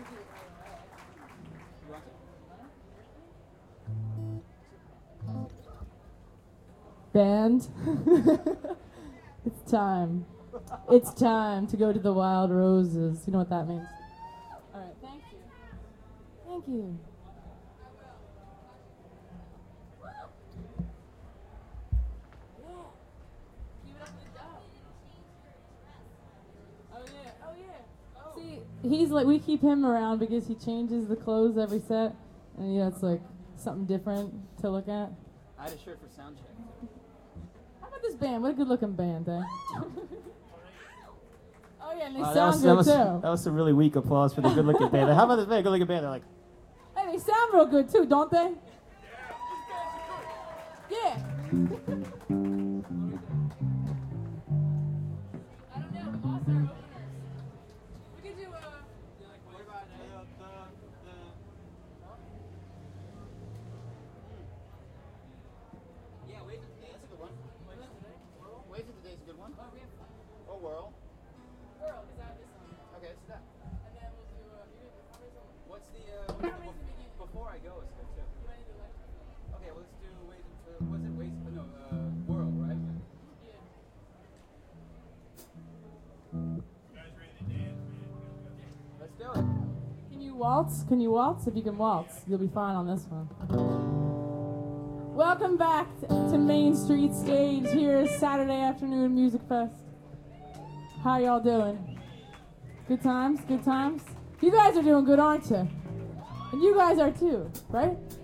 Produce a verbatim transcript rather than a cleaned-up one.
Band, it's time. It's time to go to the Wild Roses. You know what that means? All right, thank you. Thank you. See, he's like, we keep him around because he changes the clothes every set, and yeah, it's like something different to look at. I had a shirt for sound check. How about this band? What a good-looking band, eh? Oh yeah, and they Wow, sound that was, good that was, too. That was some really weak applause for the good-looking band. How about this band? Good-looking band. They're like, Hey, they sound real good too, don't they? Yeah. I don't know. We lost our openers. We could do a. What about the, the, the... Yeah, Wave of the Day, that's a good one. Wave of the Day is a good one. Oh, we have Or Whirl. Whirl, because I have this one. Okay, let's do that. And then we'll do. Uh, you What's the, uh, what's the bef- before I go is good too. Okay, well, let's do Wave of the, what's it, Wave, no, uh, Whirl, right? Yeah. Let's do it. Can you waltz? Can you waltz? If you can waltz, you'll be fine on this one. Welcome back t- to Main Street Stage. Here is Saturday Afternoon Music Fest. How y'all doing? Good times? Good times? You guys are doing good, aren't you? And you guys are too, right?